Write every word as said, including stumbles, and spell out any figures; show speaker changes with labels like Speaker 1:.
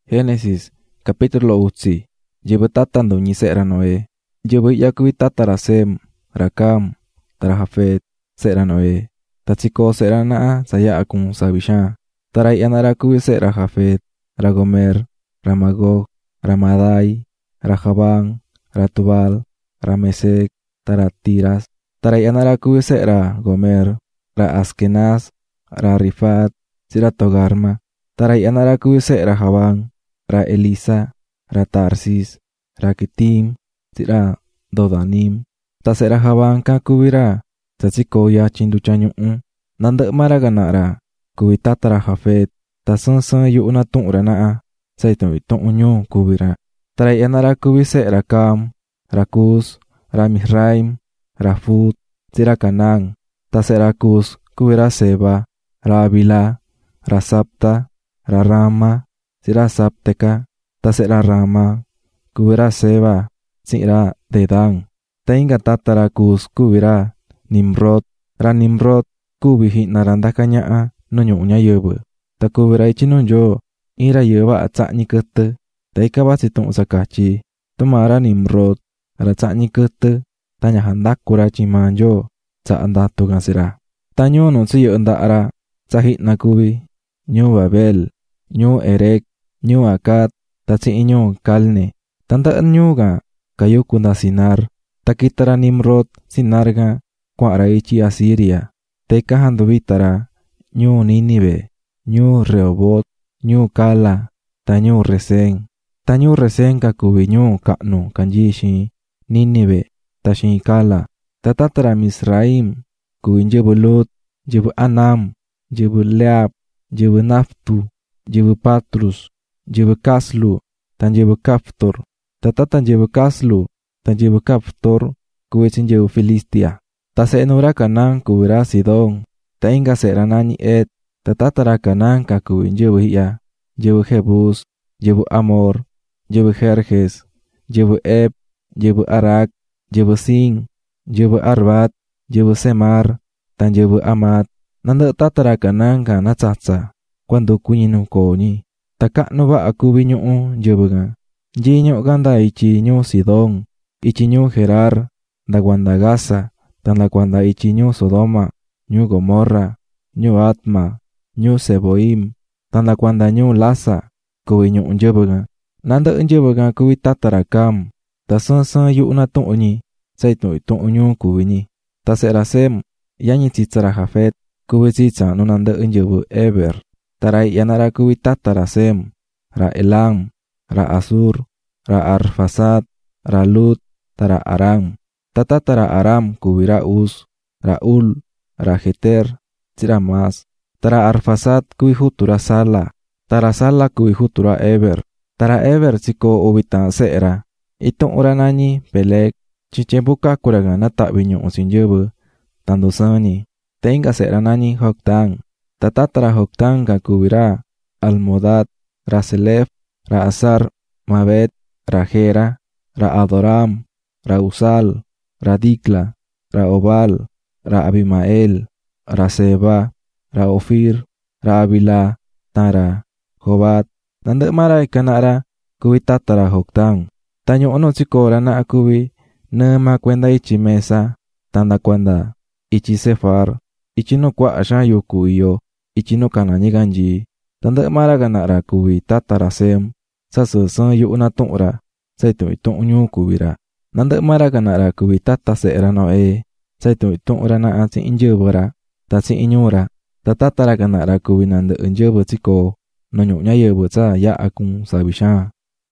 Speaker 1: Génesis, capítulo utsi. Lleva tatando ñi se'ra Noé. Lleva yakubi tatara Sem, ra Cam, tara Jafet, se'ra Noé. Tatsiko se'ra na'a saya akun sabisha. Tara yanara kubi se'ra Jafet, ra Gomer, ra Magog, ra Madai, ra Javan, ra Tubal, ra Mesec, tara Tiras. Tara yanara kubi se'ra Gomer, ra Askenaz, ra Rifat, sira Togarma. Tara yanara kubi se'ra Javan, ra Elisa, ra Tarsis, ra Kitim, sira Dodanim. Ta se'ra Javan ka kubira, tatsiko ya chinduchanyu'un. Nanda mara ganara, kubi tatara Jafet, ta sun sun yu una tu'ra na'a, saitun itu'unyu kubira. Tara yanara kubi se'ra Cam, ra Cus, ra Misraim, ra Fut, sira Canán. Ta se'ra Cus kubira Seba, ra Avila, ra Sapta, ra Rama, sira Sapteka. Ta se'ra Rama kubira Seba, sira Dedan. Ta inga tatara Cus kubira Nimrod, ra Nimrod kubi hinaranda kanya'a no nyu'nya yebe. Ta kubira ichinunyo ira yeba atsa'ni kete. Ta ikaba situ'un sakachi tumara Nimrod ra tsa'ni kete. Ta nyahandakura chimanyo tsa andatu gansira. Ta nyu nunsi yo nda'ara tsa hitna kubi nyu Babel, nyu Erek, nyu Akad, ta tsi'i nyu Kalne. Tanda'an nyu ga kayukunda Sinar. Ta kitara Nimrod Sinar ga kua'ra ichi Asiria. Ta ikahandu bitara nyu Ninive, nyu Rehobot, nyu Kala, ta nyu Resen. Ta nyu Resen ka kubi nyu ka'nu kanji shi Ninive, ta shi Kala. Ta tatara Misraim kubi njebu Lut, njebu Anam, njebu Leab, njebu Naftu, njebu Patrus, njebu Kaslu, ta njebu Kaftor. Ta tata njebu Kaslu, ta njebu Kaftor kubi njebu Filistia. Ta se'nura Canán kubira Sidón. Ta inga se'ra nani Et. Ta tatara Canán ka kubi njebu hiya, njebu Jebus, njebu Amor, njebu Jerjes, njebu Eb, njebu Arak, njebu Sin, njebu Arbat, njebu Semar, ta njebu Amat. Nanda tatara Canán ka natsatsa cuando kuñinu koni. Ta ka'nu ba'a kubi nyu'u njebu ga. Nji nyu ganda ichi nyu Sidón, ichi nyu Gerar, da guanda Gaza, tan la guanda ichi nyu Sodoma, nyu Gomorra, nyu Atma, nyu Seboim, tan la guanda nyu Lasa, kubi nyu njebu ga. Nanda njebu ga kubi tatara Cam. Ta sun sun yu una tu'uni, saitu itu'u nyu kubi ni. Ta se'ra Sem, yanyi tsitsara Jafet, kubi tsitsa nu nanda njebu Eber. Tara yanara kubi tatara Sem, ra Elam, ra Asur, ra Arfasad, ra Lut, tara Aram. Ta tatara Aram kubira Uz, ra Ul, ra Jeter, sira Mas. Tara Arfasad kubi hutura Sala. Tara Sala kubi hutura Eber. Tara Eber tsiko ubitan se'ra. Itong ura nani Pelek, chichembuka kuraga nata'bi nyu'un sinjebu, tandu sani. Ta inga se'ra nani Joktan. Ta tatara Joktan ka kubira Almodad, ra Selef, ra Asar, Mabet, ra Gera, ra Adoram, ra Usal, ra Dikla, ra Obal, ra Abimael, ra Seba, ra Ofir, ra Avila, tara Jobat. Nanda mara ikanara kubi tatara Joktan. Tanyo ono tsikora na akubi nema kwenda ichi Mesa, tanda kwenda ichi Sefar, ichi no kwa asha yoku iyo, ichi no kanani ganji. Tanda mara ganara kubi tatara Sem, sasu san yu una tu'ra, saitu itu nyu kubira. Nanda mara ganara kubi tata se'ra Noé, saitu itu ura na ansi injebara, tatsi inyura. Ta tatara ganara kubi nanda injebe tsiko, no nyu'nya yebu tsa ya akun sabisha.